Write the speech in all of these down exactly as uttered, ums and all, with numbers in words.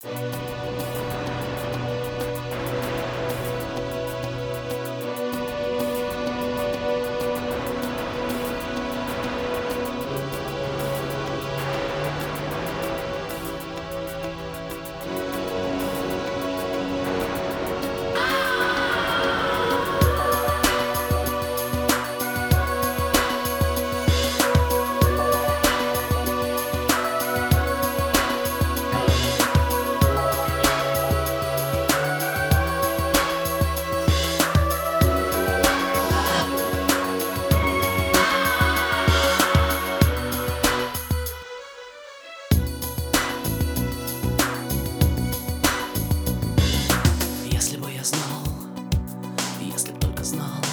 Если бы я знал, если б только знал,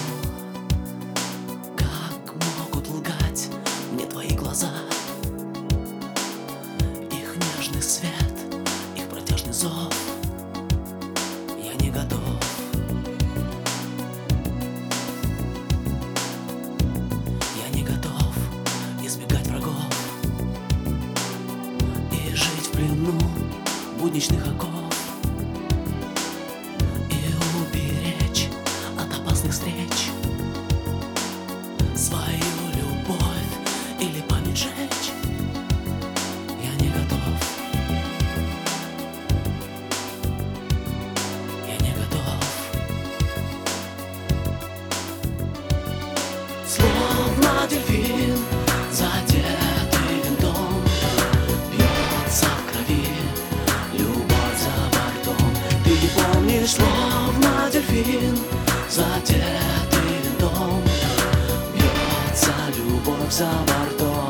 как могут лгать мне твои глаза, их нежный свет, их протяжный зов, я не готов. Я не готов избегать врагов и жить в плену будничных оков, встреч, свою любовь или память жечь. Я не готов. Я не готов. Словно дельфин, задетый винтом, бьется в крови любовь за бортом. Ты помнишь, словно дельфин, задетый винтом, бьется любовь за бортом.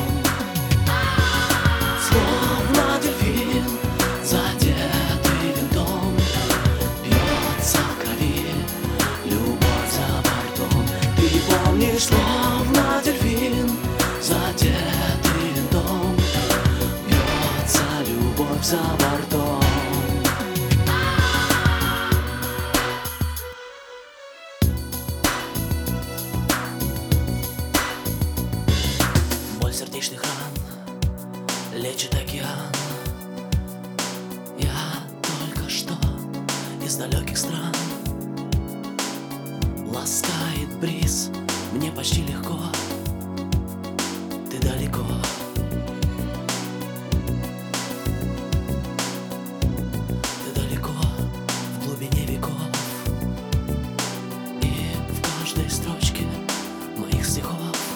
Словно дельфин, задетый винтом, бьется в крови любовь за бортом. Ты помнишь, словно дельфин, задетый винтом, бьется любовь за бортом. Сердечных ран лечит океан. Я только что из далеких стран. Ласкает бриз, мне почти легко. Ты далеко. Ты далеко, в глубине веков. И в каждой строчке моих стихов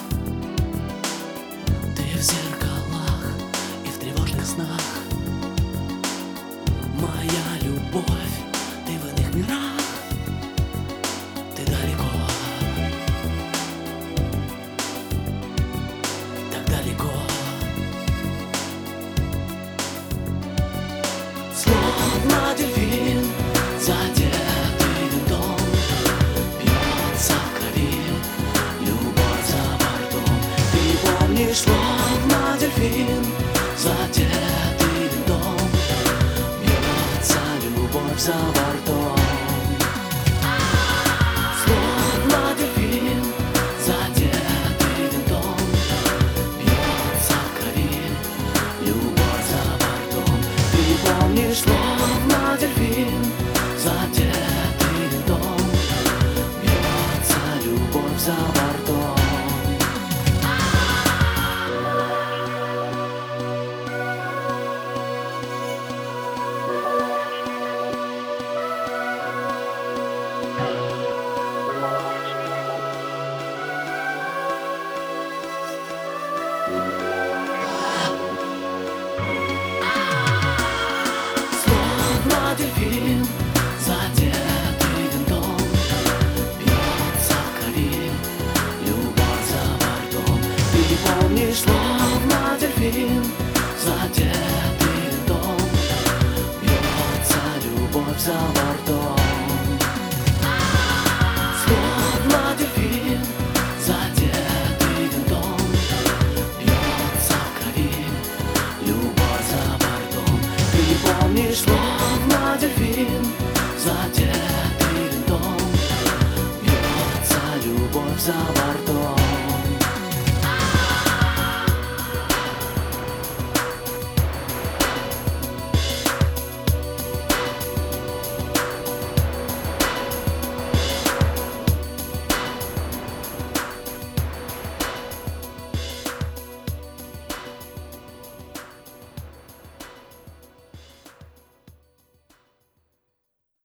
в зеркалах и в тревожных снах. Моя любовь, ты в иных мирах. Ты далеко, так далеко. Словно дельфин, задетый винтом, бьется в крови любовь за бортом. Ты помнишь, словно дельфин, задетый винтом, бьется любовь за бортом. Словно дельфин, задетый винтом, бьется в крови любовь за бортом. Ты помнишь, словно дельфин, задетый винтом, бьется любовь за бортом. Словно дельфин, задетый винтом, бьется в крови любовь за бортом. Ты помнишь, словно дельфин, задетый винтом, бьется любовь за бортом.